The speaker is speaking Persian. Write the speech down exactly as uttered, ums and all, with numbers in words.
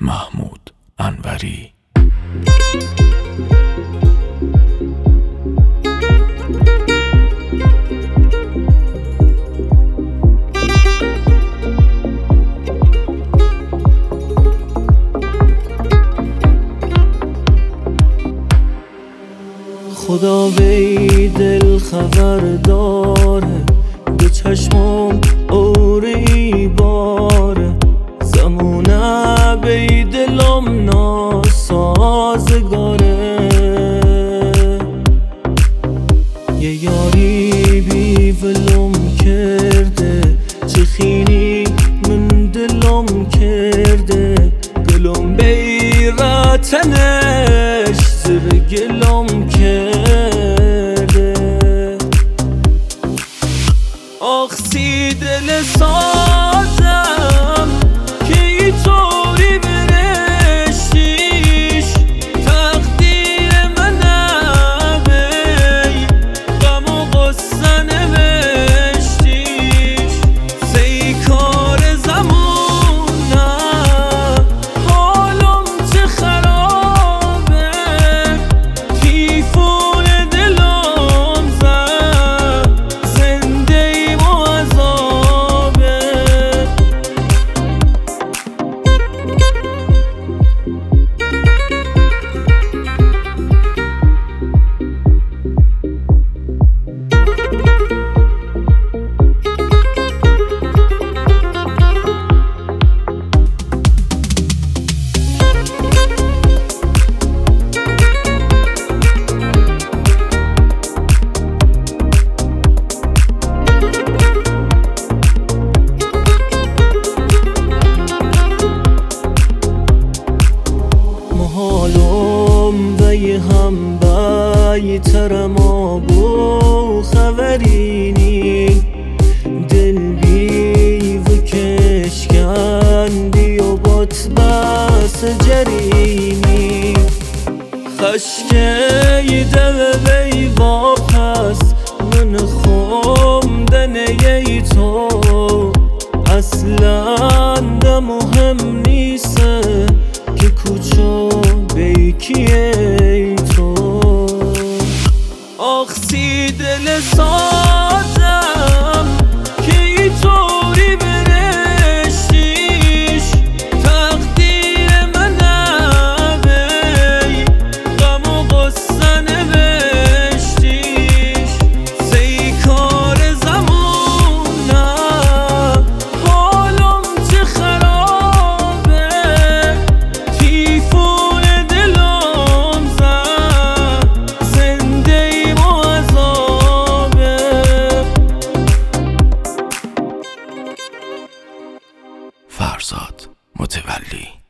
محمود انوری. خدا بی دل خبر داره، به چشمم اوری باره، زمونه بی دلم ناسازگاره. یه یاری بی ولم کرده، چه خینی من دلم کرده، گلم بی رتنش زیر گلم کرده. آخ سی دل سازم که ای طوری برشتیش، تقدیر منم ای غم و غصه نوشتیش. سی کار زمونم حالم چه خرابه، تیفون دلم زد زنده ایم و عذابه. محالم بی هم بی ترم آبو خبرینی، دل بی و کشکندی و بات بس جرینی. خشکی دو بی واپس من خومدن ای تو، اصلا ده مهم نیسته که کوچو بیکیه ای تو. آخ سی دل سازم که ای طوری برشتیش، تقدیر منم ای غم و غصه نوشتیش. سی کار زمونم حالم چه خرابه، تیفون دلم زد زنده ایم و عذابه. فرزاد متولی.